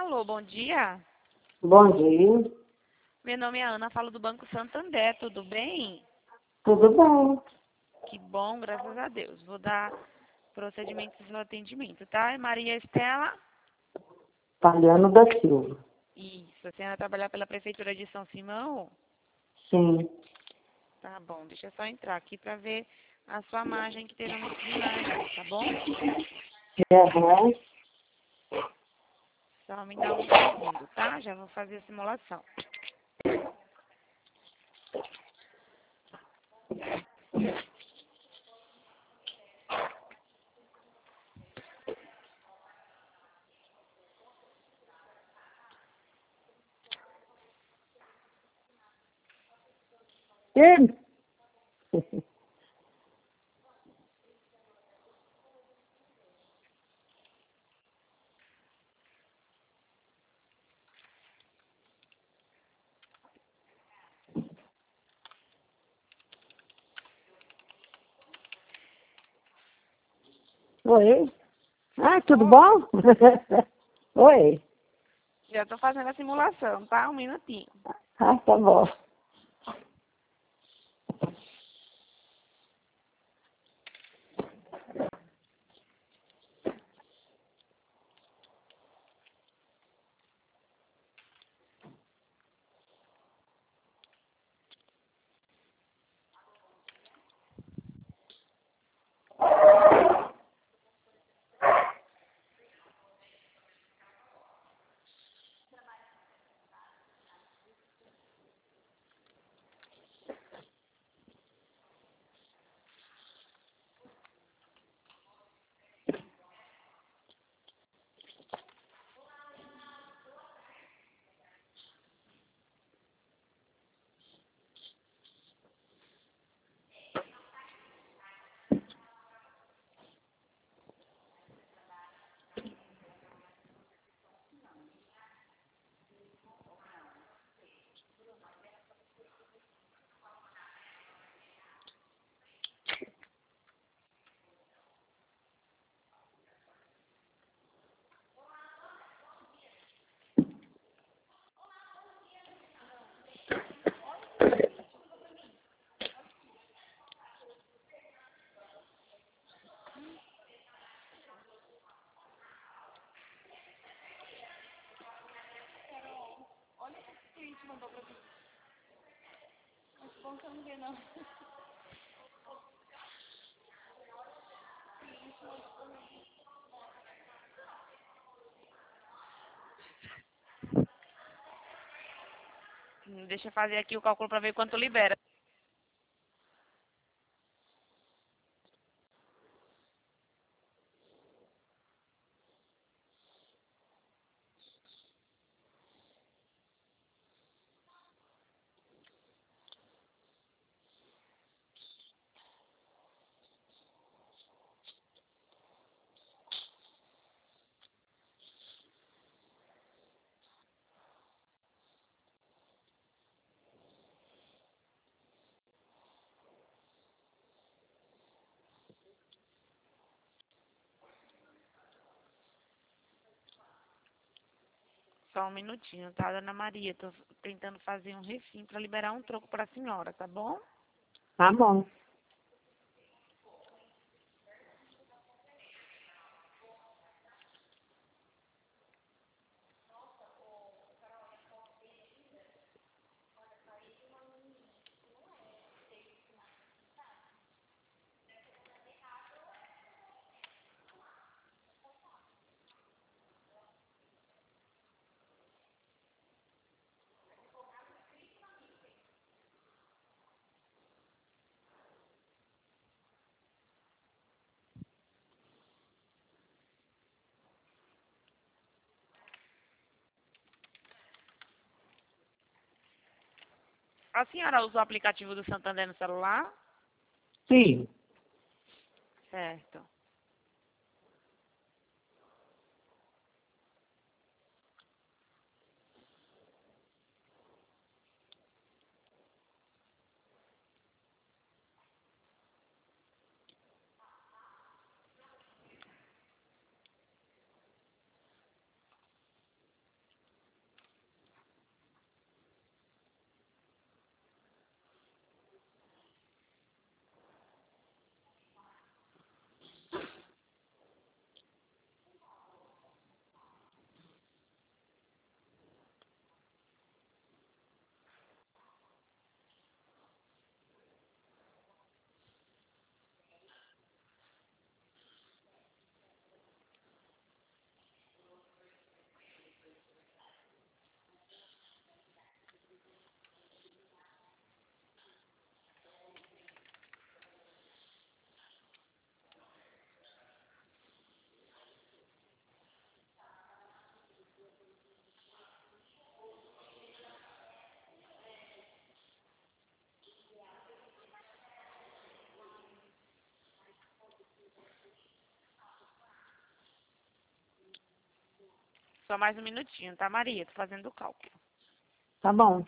Alô, bom dia. Bom dia. Meu nome é Ana, falo do Banco Santander, tudo bem? Tudo bem? Que bom, graças a Deus. Vou dar procedimento do seu atendimento, tá? É Maria Estela? Fabiano da Silva. Isso, a senhora trabalhar pela Prefeitura de São Simão? Sim. Tá bom, deixa eu só entrar aqui para ver a sua margem que teve muitos dinheiro, tá bom? Aham. Só me dá um segundo, tá? Já vou fazer a simulação. Ele? Oi. Ah, tudo bom? Oi. Já estou fazendo a simulação, tá? Um minutinho. Ah, tá bom. Deixa eu fazer aqui o cálculo para ver quanto libera. Só um minutinho, tá, dona Maria? Tô tentando fazer um refim para liberar um troco para a senhora, tá bom? Tá bom. A senhora usa o aplicativo do Santander no celular? Sim. Certo. Só mais um minutinho, tá, Maria? Tô fazendo o cálculo. Tá bom.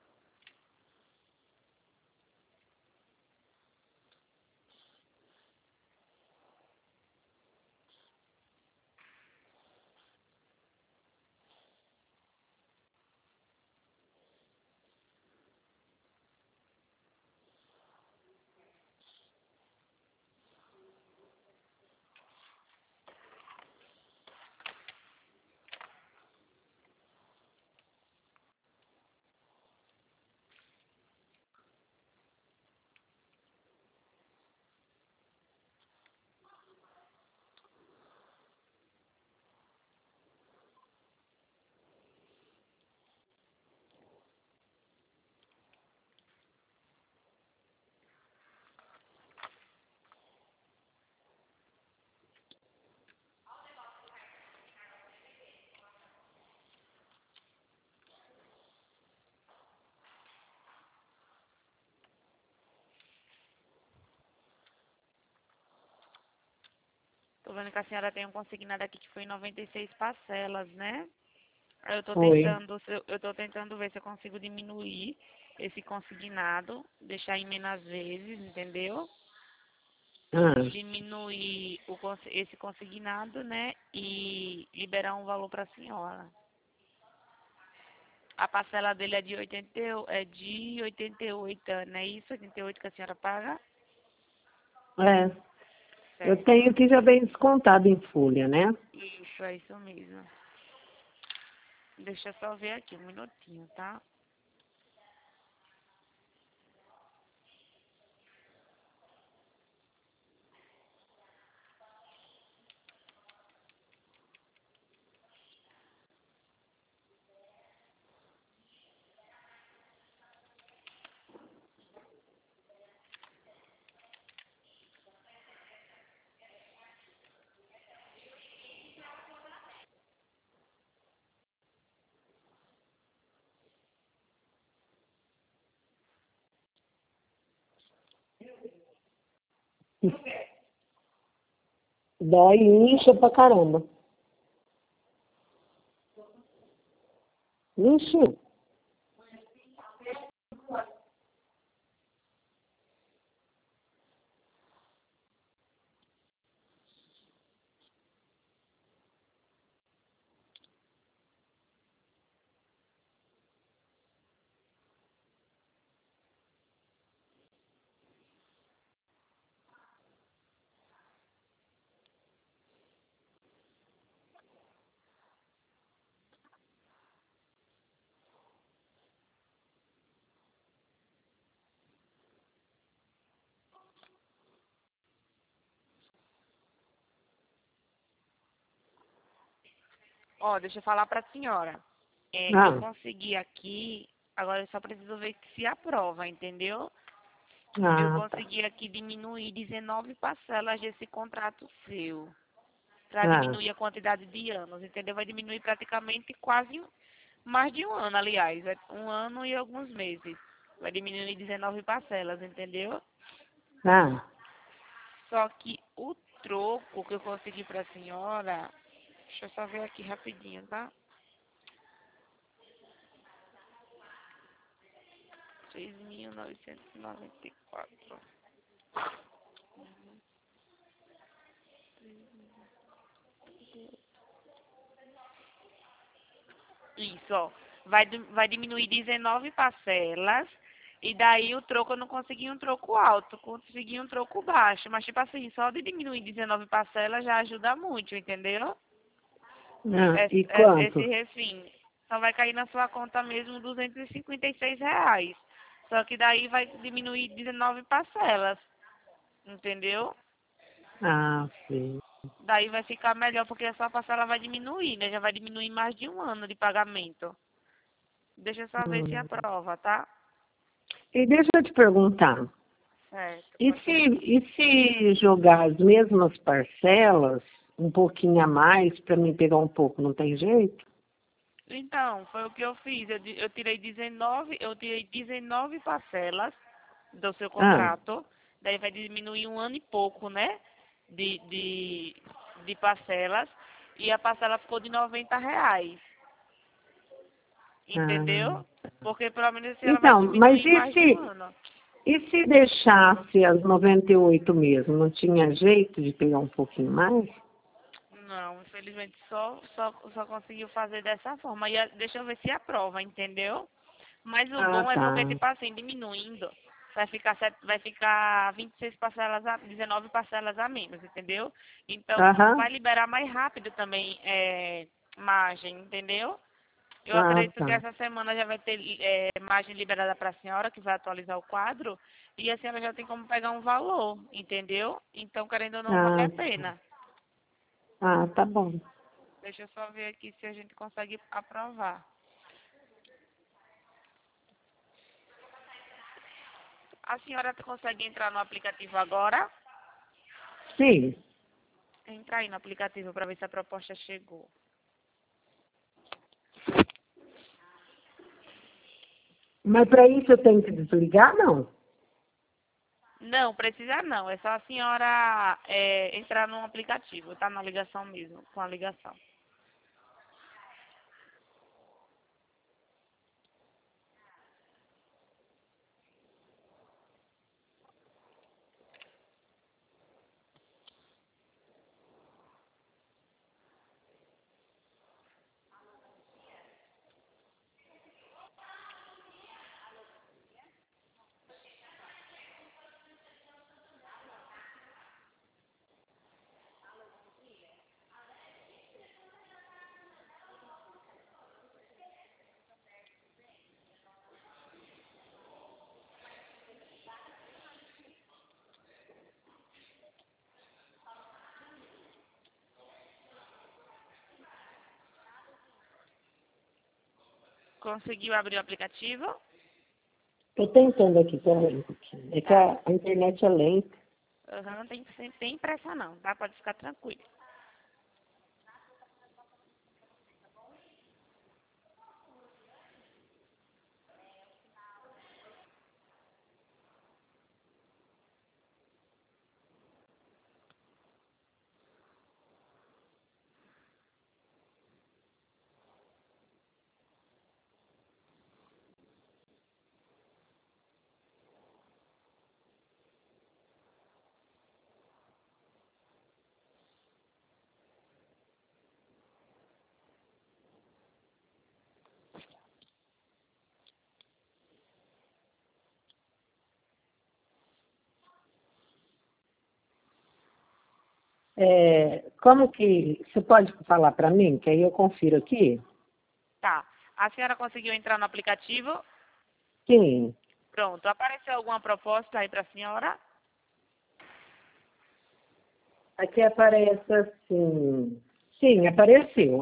Tô vendo que a senhora tem um consignado aqui que foi em 96 parcelas, né? Aí Foi. eu tô tentando ver se eu consigo diminuir esse consignado, deixar em menos vezes, entendeu? Ah, Diminuir esse consignado, né? E liberar um valor para a senhora. A parcela dele é de 88, não é isso? 88 que a senhora paga? é. Eu Certo. tenho que já bem descontado em folha, né? Isso, é isso mesmo. Deixa eu só ver aqui um minutinho, tá? Dói e incha pra caramba. Ixi, Ó, deixa eu falar pra senhora. Eu ah, consegui aqui, agora eu só preciso ver se aprova, entendeu? Eu tá. consegui aqui diminuir 19 parcelas desse contrato seu. Pra Ah, diminuir a quantidade de anos, entendeu? Vai diminuir praticamente mais de um ano, aliás. Um ano e alguns meses. Vai diminuir 19 parcelas, entendeu? ah. Só que o troco que eu consegui pra senhora, deixa eu só ver aqui rapidinho, tá? 6.994. Isso, ó. Vai diminuir 19 parcelas. E daí o troco eu não consegui um troco alto, consegui um troco baixo. Mas, tipo assim, só de diminuir 19 parcelas já ajuda muito, entendeu? Ah, e Esse quanto? refim só vai cair na sua conta mesmo R$ 256. Só que daí vai diminuir 19 parcelas, entendeu? Ah, sim. Daí vai ficar melhor porque a sua parcela vai diminuir, né? Já vai diminuir mais de um ano de pagamento. Deixa eu só ver se Hum. aprova, tá? E deixa eu te perguntar, Certo, e pode se, perguntar. e se jogar as mesmas parcelas, um pouquinho a mais, para mim pegar um pouco, não tem jeito? Então, foi o que eu fiz. Eu tirei 19 parcelas do seu Ah, contrato. Daí vai diminuir um ano e pouco, né? De, de, de parcelas. e a parcela ficou de R$ 90. Entendeu? Porque pelo menos a senhora vai Então, mas diminuir mais de um ano. e se deixasse as 98 mesmo, não tinha jeito de pegar um pouquinho mais? Não, infelizmente só conseguiu fazer dessa forma. Deixa eu ver se aprova, entendeu? Mas o Ah, bom é porque, tá. tipo assim, diminuindo, vai ficar 26 parcelas, 19 parcelas a menos, entendeu? Então, Aham. vai liberar mais rápido também margem, entendeu? Eu Ah, acredito que tá. essa semana já vai ter margem liberada para a senhora, que vai atualizar o quadro, e a senhora já tem como pegar um valor, entendeu? Então, querendo ou não, vale Ah, a pena. tá bom. Deixa eu só ver aqui se a gente consegue aprovar. A senhora consegue entrar no aplicativo agora? Sim. Entra aí no aplicativo para ver se a proposta chegou. Mas para isso eu tenho que desligar, não? Não, precisa não. É só a senhora entrar no aplicativo. Tá na ligação mesmo, com a ligação. Conseguiu abrir o aplicativo? Estou tentando aqui, peraí um pouquinho. É que Tá. a internet é lenta. Aham, tem pressa não, tá? Pode ficar tranquilo. Como que... Você pode falar para mim, que aí eu confiro aqui? Tá. A senhora conseguiu entrar no aplicativo? Sim. Pronto. Apareceu alguma proposta aí pra senhora? Aqui aparece assim... Sim, apareceu.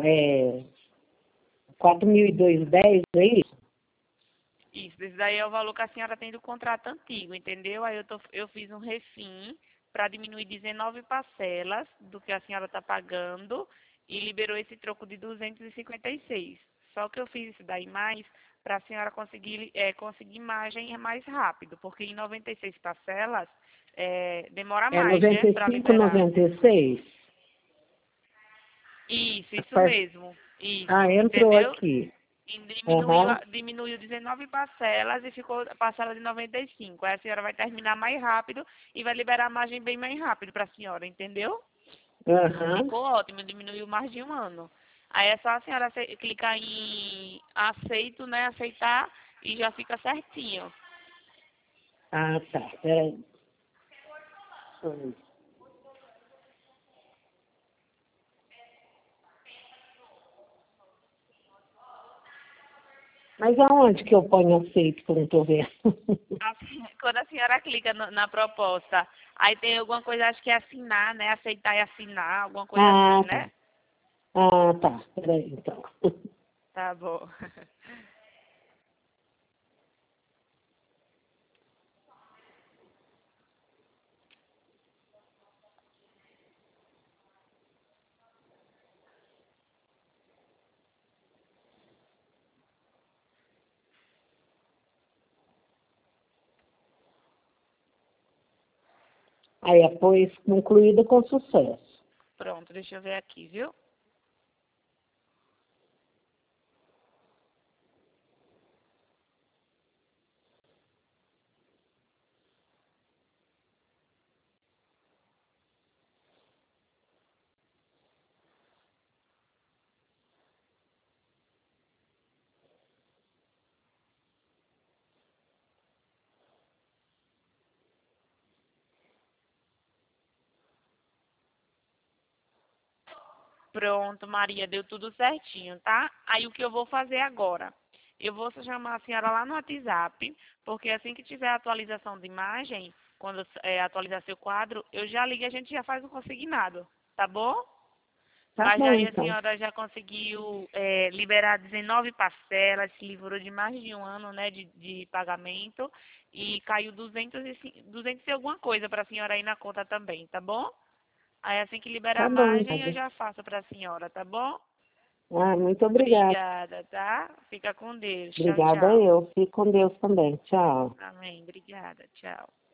4.210, é isso? Isso, esse daí é o valor que a senhora tem do contrato antigo, entendeu? Aí eu fiz um refim para diminuir 19 parcelas do que a senhora está pagando e liberou esse troco de 256. Só que eu fiz isso daí mais para a senhora conseguir margem mais rápido, porque em 96 parcelas demora É mais, né, para 95, liberar. 96? Isso mesmo. Isso, Entrou entendeu? aqui. E Aham. diminuiu 19 parcelas e ficou a parcela de 95. Aí a senhora vai terminar mais rápido e vai liberar a margem bem mais rápido para a senhora, entendeu? Aham. Ficou ótimo, diminuiu mais de um ano. Aí é só a senhora clicar em aceito, né? Aceitar e já fica certinho. Ah, tá. Peraí. Mas aonde que eu ponho aceito que eu não estou vendo? Quando a senhora clica na proposta, aí tem alguma coisa, acho que é assinar, né? Aceitar e assinar, alguma coisa assim, Ah, né? tá. Ah, tá. Peraí, então. Tá bom. Aí após concluída com sucesso. Pronto, deixa eu ver aqui, viu? Pronto, Maria, deu tudo certinho, tá? Aí o que eu vou fazer agora? Eu vou chamar a senhora lá no WhatsApp, porque assim que tiver a atualização de imagem, quando atualizar seu quadro, eu já ligo e a gente já faz o consignado, tá bom? Tá Mas bom, aí a então. senhora já conseguiu liberar 19 parcelas, se livrou de mais de um ano, né, de pagamento e caiu 200 e alguma coisa para a senhora aí na conta também, tá bom? Aí assim que liberar Tá a bom, margem eu então. já faço para a senhora, tá bom? Ah, muito obrigada. Obrigada, tá? Fica com Deus. Tchau, Obrigada tchau. eu. Fique com Deus também. Tchau. Amém. Obrigada. Tchau.